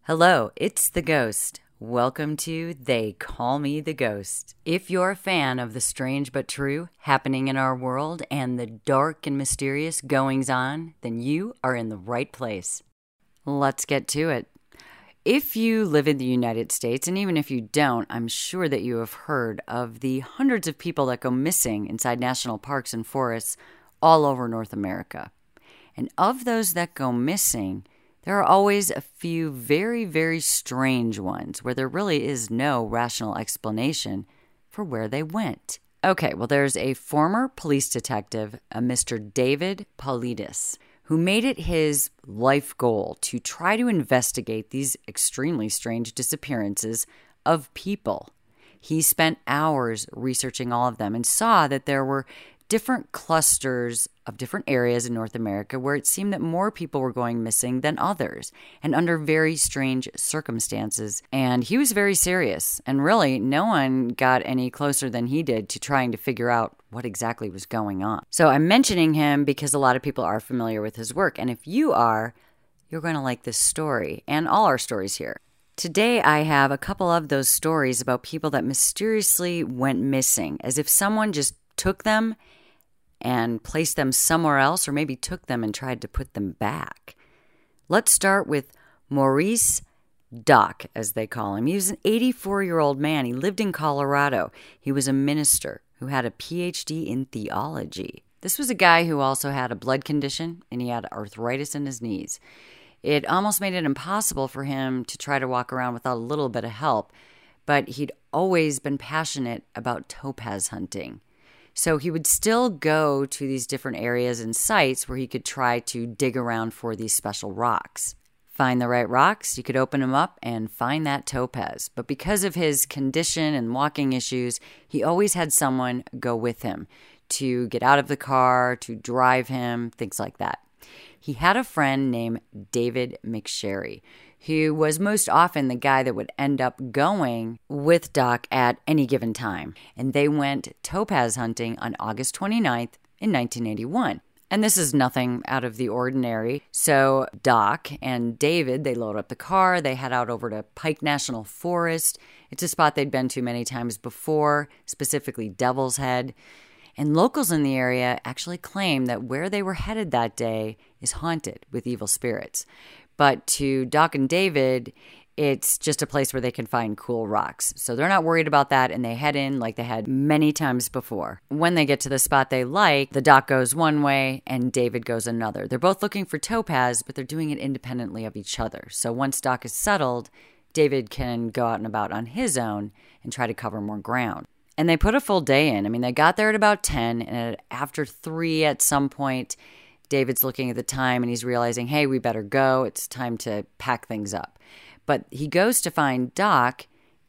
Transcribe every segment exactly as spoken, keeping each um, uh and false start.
Hello, it's the Ghost. Welcome to They Call Me the Ghost. If you're a fan of the strange but true happening in our world and the dark and mysterious goings on, then you are in the right place. Let's get to it. If you live in the United States, and even if you don't, I'm sure that you have heard of the hundreds of people that go missing inside national parks and forests all over North America. And of those that go missing, there are always a few very, very strange ones where there really is no rational explanation for where they went. Okay, well, there's a former police detective, a Mister David Paulides, who made it his life goal to try to investigate these extremely strange disappearances of people. He spent hours researching all of them and saw that there were different clusters of different areas in North America where it seemed that more people were going missing than others and under very strange circumstances. And he was very serious. And really, no one got any closer than he did to trying to figure out what exactly was going on. So I'm mentioning him because a lot of people are familiar with his work. And if you are, you're going to like this story and all our stories here. Today, I have a couple of those stories about people that mysteriously went missing, as if someone just took them and placed them somewhere else, or maybe took them and tried to put them back. Let's start with Maurice Doc, as they call him. He was an eighty-four-year-old man. He lived in Colorado. He was a minister who had a P H D in theology. This was a guy who also had a blood condition, and he had arthritis in his knees. It almost made it impossible for him to try to walk around without a little bit of help, but he'd always been passionate about topaz hunting. So he would still go to these different areas and sites where he could try to dig around for these special rocks. Find the right rocks, you could open them up and find that topaz. But because of his condition and walking issues, he always had someone go with him to get out of the car, to drive him, things like that. He had a friend named David McSherry, who was most often the guy that would end up going with Doc at any given time. And they went topaz hunting on August twenty-ninth in nineteen eighty-one. And this is nothing out of the ordinary. So Doc and David, they load up the car, they head out over to Pike National Forest. It's a spot they'd been to many times before, specifically Devil's Head. And locals in the area actually claim that where they were headed that day is haunted with evil spirits. But to Doc and David, it's just a place where they can find cool rocks. So they're not worried about that, and they head in like they had many times before. When they get to the spot they like, the Doc goes one way and David goes another. They're both looking for topaz, but they're doing it independently of each other. So once Doc is settled, David can go out and about on his own and try to cover more ground. And they put a full day in. I mean, they got there at about ten, and after three at some point, David's looking at the time and he's realizing, hey, we better go. It's time to pack things up. But he goes to find Doc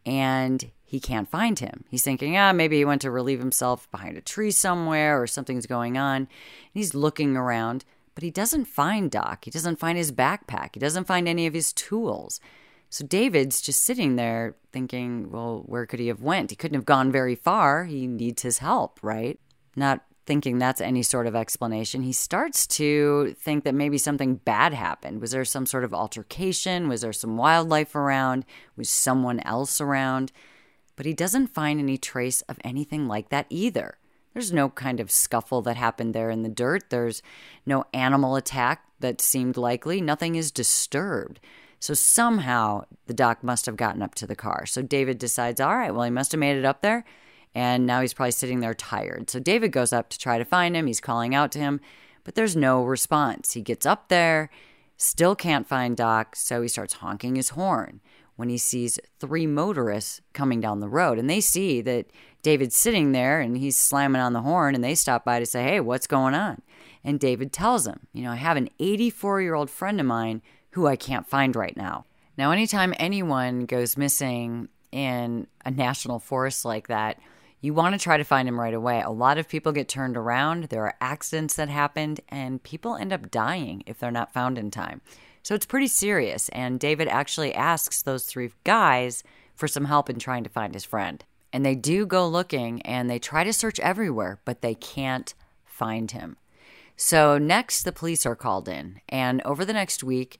and he can't find him. He's thinking, ah, maybe he went to relieve himself behind a tree somewhere or something's going on. And he's looking around, but he doesn't find Doc. He doesn't find his backpack. He doesn't find any of his tools. So David's just sitting there thinking, well, where could he have went? He couldn't have gone very far. He needs his help, right? Not thinking that's any sort of explanation. He starts to think that maybe something bad happened. Was there some sort of altercation? Was there some wildlife around? Was someone else around? But he doesn't find any trace of anything like that either. There's no kind of scuffle that happened there in the dirt. There's no animal attack that seemed likely. Nothing is disturbed. So somehow the Doc must have gotten up to the car. So David decides, all right, well, he must have made it up there. And now he's probably sitting there tired. So David goes up to try to find him. He's calling out to him, but there's no response. He gets up there, still can't find Doc, so he starts honking his horn when he sees three motorists coming down the road. And they see that David's sitting there and he's slamming on the horn, and they stop by to say, hey, what's going on? And David tells him, you know, I have an eighty-four-year-old friend of mine who I can't find right now. Now, anytime anyone goes missing in a national forest like that, you want to try to find him right away. A lot of people get turned around. There are accidents that happened, and people end up dying if they're not found in time. So it's pretty serious, and David actually asks those three guys for some help in trying to find his friend. And they do go looking, and they try to search everywhere, but they can't find him. So next, the police are called in, and over the next week,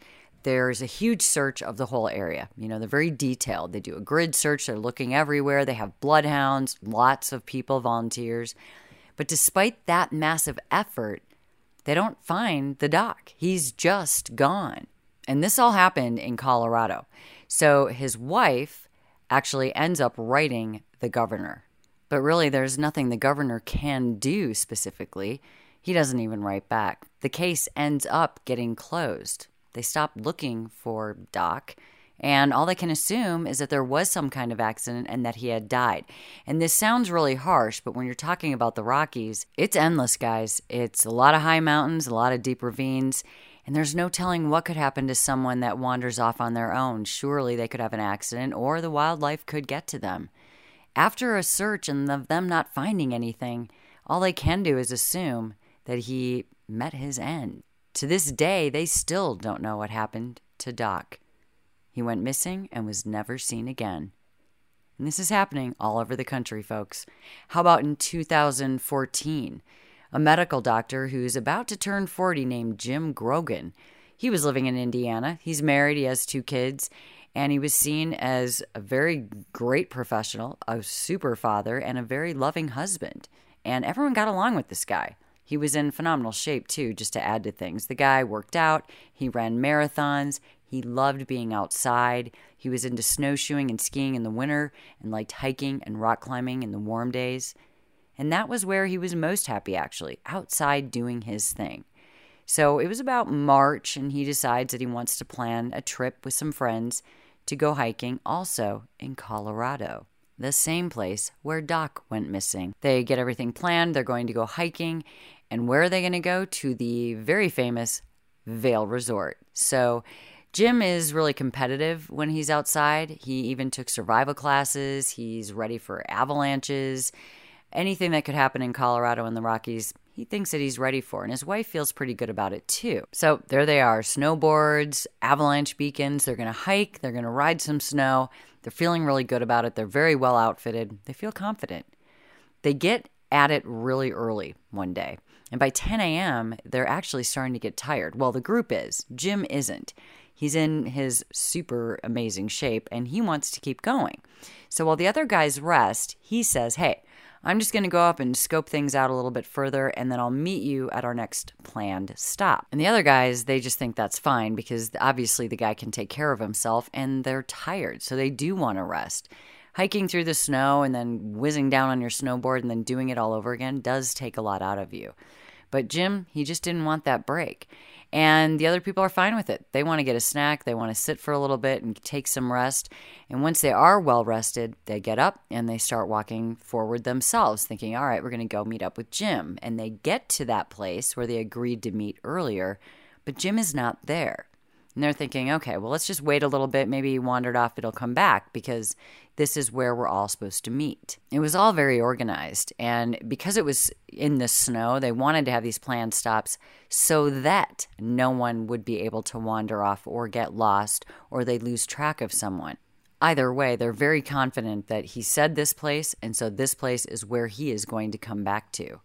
there's a huge search of the whole area. You know, they're very detailed. They do a grid search. They're looking everywhere. They have bloodhounds, lots of people, volunteers. But despite that massive effort, they don't find the doc. He's just gone. And this all happened in Colorado. So his wife actually ends up writing the governor. But really, there's nothing the governor can do specifically. He doesn't even write back. The case ends up getting closed. They stop looking for Doc, and all they can assume is that there was some kind of accident and that he had died. And this sounds really harsh, but when you're talking about the Rockies, it's endless, guys. It's a lot of high mountains, a lot of deep ravines, and there's no telling what could happen to someone that wanders off on their own. Surely they could have an accident, or the wildlife could get to them. After a search and of them not finding anything, all they can do is assume that he met his end. To this day, they still don't know what happened to Doc. He went missing and was never seen again. And this is happening all over the country, folks. How about in two thousand fourteen? A medical doctor who's about to turn forty named Jim Grogan. He was living in Indiana. He's married. He has two kids. And he was seen as a very great professional, a super father, and a very loving husband. And everyone got along with this guy. He was in phenomenal shape, too, just to add to things. The guy worked out. He ran marathons. He loved being outside. He was into snowshoeing and skiing in the winter and liked hiking and rock climbing in the warm days. And that was where he was most happy, actually, outside doing his thing. So it was about March, and he decides that he wants to plan a trip with some friends to go hiking, also in Colorado, the same place where Doc went missing. They get everything planned. They're going to go hiking. And where are they going to go? To the very famous Vail Resort. So Jim is really competitive when he's outside. He even took survival classes. He's ready for avalanches. Anything that could happen in Colorado and the Rockies, he thinks that he's ready for. And his wife feels pretty good about it too. So there they are, snowboards, avalanche beacons. They're going to hike. They're going to ride some snow. They're feeling really good about it. They're very well outfitted. They feel confident. They get at it really early one day. And by ten a.m., they're actually starting to get tired. Well, the group is. Jim isn't. He's in his super amazing shape, and he wants to keep going. So while the other guys rest, he says, hey, I'm just going to go up and scope things out a little bit further, and then I'll meet you at our next planned stop. And the other guys, they just think that's fine because obviously the guy can take care of himself, and they're tired, so they do want to rest. Hiking through the snow and then whizzing down on your snowboard and then doing it all over again does take a lot out of you. But Jim, he just didn't want that break. And the other people are fine with it. They want to get a snack. They want to sit for a little bit and take some rest. And once they are well rested, they get up and they start walking forward themselves, thinking, all right, we're going to go meet up with Jim. And they get to that place where they agreed to meet earlier, but Jim is not there. And they're thinking, okay, well, let's just wait a little bit. Maybe he wandered off. It'll come back because this is where we're all supposed to meet. It was all very organized. And because it was in the snow, they wanted to have these planned stops so that no one would be able to wander off or get lost or they'd lose track of someone. Either way, they're very confident that he said this place, and so this place is where he is going to come back to.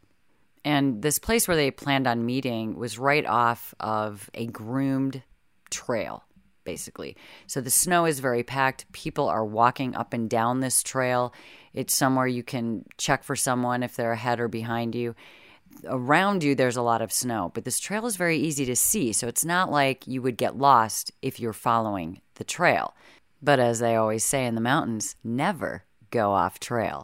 And this place where they planned on meeting was right off of a groomed trail, basically. So the snow is very packed. People are walking up and down this trail. It's somewhere you can check for someone if they're ahead or behind you. Around you, there's a lot of snow, but this trail is very easy to see, so it's not like you would get lost if you're following the trail. But as they always say in the mountains, never go off trail.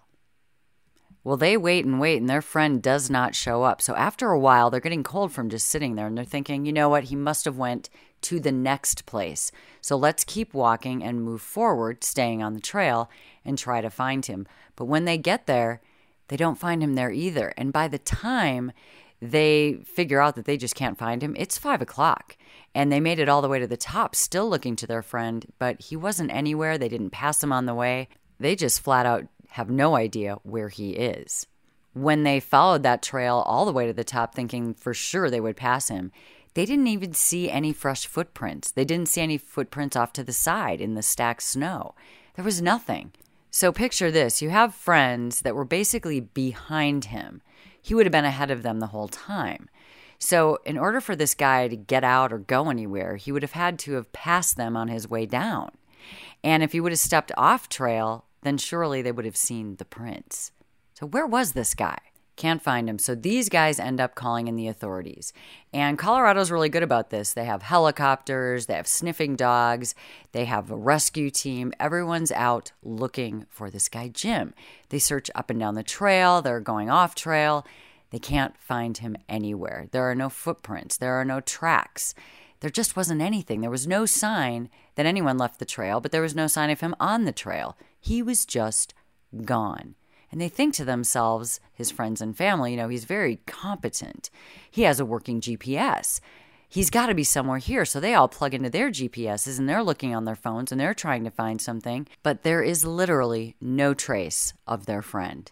Well, they wait and wait, and their friend does not show up. So after a while, they're getting cold from just sitting there, and they're thinking, you know what, he must have went to the next place. So let's keep walking and move forward, staying on the trail, and try to find him. But when they get there, they don't find him there either. And by the time they figure out that they just can't find him, it's five o'clock. And they made it all the way to the top, still looking to their friend, but he wasn't anywhere. They didn't pass him on the way. They just flat out have no idea where he is. When they followed that trail all the way to the top, thinking for sure they would pass him, they didn't even see any fresh footprints. They didn't see any footprints off to the side in the stacked snow. There was nothing. So picture this. You have friends that were basically behind him. He would have been ahead of them the whole time. So in order for this guy to get out or go anywhere, he would have had to have passed them on his way down. And if he would have stepped off trail, then surely they would have seen the prints. So where was this guy? Can't find him. So these guys end up calling in the authorities. And Colorado's really good about this. They have helicopters, they have sniffing dogs, they have a rescue team. Everyone's out looking for this guy, Jim. They search up and down the trail. They're going off trail. They can't find him anywhere. There are no footprints. There are no tracks. There just wasn't anything. There was no sign that anyone left the trail, but there was no sign of him on the trail. He was just gone. And they think to themselves, his friends and family, you know, he's very competent. He has a working G P S. He's got to be somewhere here. So they all plug into their G P Ses and they're looking on their phones and they're trying to find something. But there is literally no trace of their friend.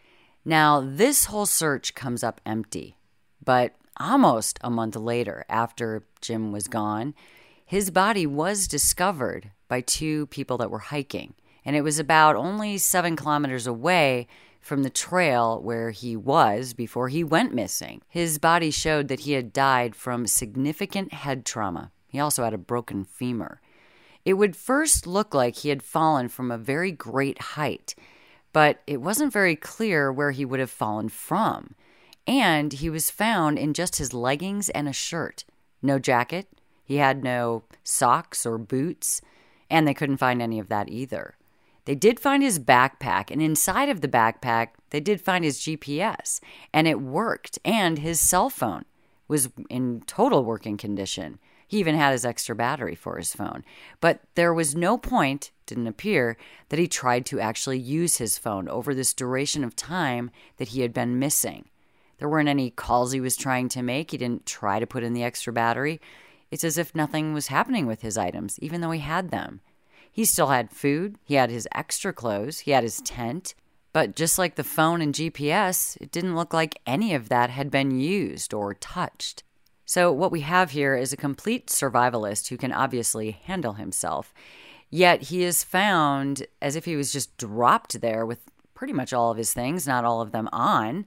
Now, this whole search comes up empty. But almost a month later, after Jim was gone, his body was discovered by two people that were hiking. And it was about only seven kilometers away from the trail where he was before he went missing. His body showed that he had died from significant head trauma. He also had a broken femur. It would first look like he had fallen from a very great height, but it wasn't very clear where he would have fallen from. And he was found in just his leggings and a shirt. No jacket. He had no socks or boots. And they couldn't find any of that either. They did find his backpack, and inside of the backpack, they did find his G P S, and it worked, and his cell phone was in total working condition. He even had his extra battery for his phone. But there was no point, didn't appear, that he tried to actually use his phone over this duration of time that he had been missing. There weren't any calls he was trying to make. He didn't try to put in the extra battery. It's as if nothing was happening with his items, even though he had them. He still had food, he had his extra clothes, he had his tent, but just like the phone and G P S, it didn't look like any of that had been used or touched. So what we have here is a complete survivalist who can obviously handle himself, yet he is found as if he was just dropped there with pretty much all of his things, not all of them on,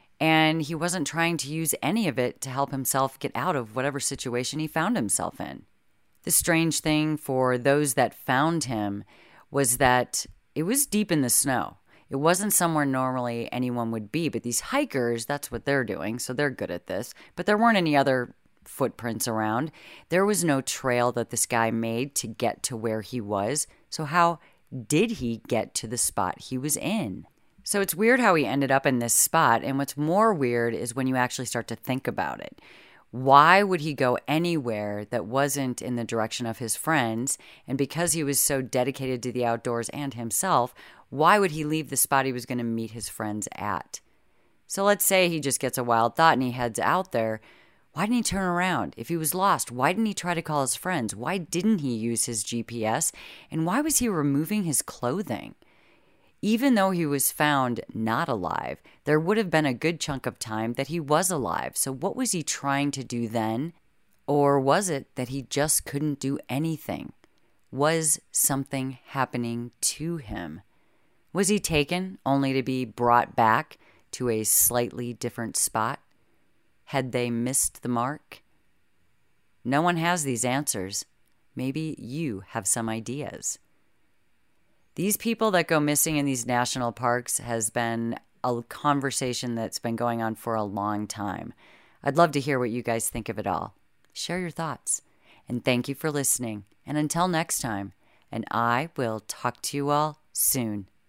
and he wasn't trying to use any of it to help himself get out of whatever situation he found himself in. The strange thing for those that found him was that it was deep in the snow. It wasn't somewhere normally anyone would be, but these hikers, that's what they're doing, so they're good at this. But there weren't any other footprints around. There was no trail that this guy made to get to where he was. So how did he get to the spot he was in? So it's weird how he ended up in this spot, and what's more weird is when you actually start to think about it. Why would he go anywhere that wasn't in the direction of his friends? And because he was so dedicated to the outdoors and himself, why would he leave the spot he was going to meet his friends at? So let's say he just gets a wild thought and he heads out there. Why didn't he turn around? If he was lost, why didn't he try to call his friends? Why didn't he use his G P S? And why was he removing his clothing? Even though he was found not alive, there would have been a good chunk of time that he was alive. So what was he trying to do then? Or was it that he just couldn't do anything? Was something happening to him? Was he taken only to be brought back to a slightly different spot? Had they missed the mark? No one has these answers. Maybe you have some ideas. These people that go missing in these national parks has been a conversation that's been going on for a long time. I'd love to hear what you guys think of it all. Share your thoughts. And thank you for listening. And until next time, and I will talk to you all soon.